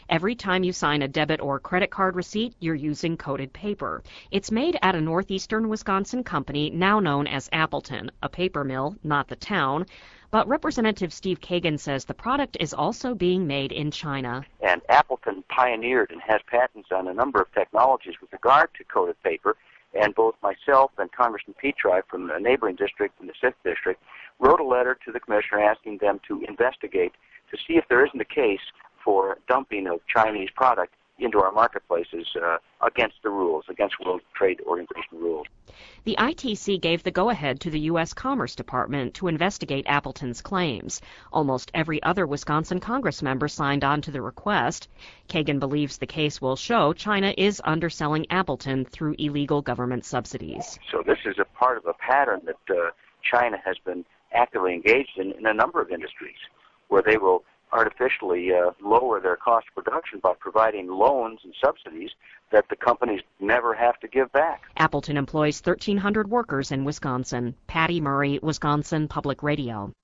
Every time you sign a debit or credit card receipt, you're using coated paper. It's made at a northeastern Wisconsin company now known as Appleton, a paper mill, not the town. But Representative Steve Kagan says the product is also being made in China. And Appleton pioneered and has patents on a number of technologies with regard to coated paper. And both myself and Congressman Petri from the neighboring district, from the 6th District, wrote a letter to the commissioner asking them to investigate to see if there isn't a case for dumping of Chinese product into our marketplaces against the rules, against World Trade Organization rules. The ITC gave the go-ahead to the U.S. Commerce Department to investigate Appleton's claims. Almost every other Wisconsin Congress member signed on to the request. Kagan believes the case will show China is underselling Appleton through illegal government subsidies. So this is a part of a pattern that China has been actively engaged in a number of industries, where they will artificially lower their cost of production by providing loans and subsidies that the companies never have to give back. Appleton employs 1,300 workers in Wisconsin. Patty Murray, Wisconsin Public Radio.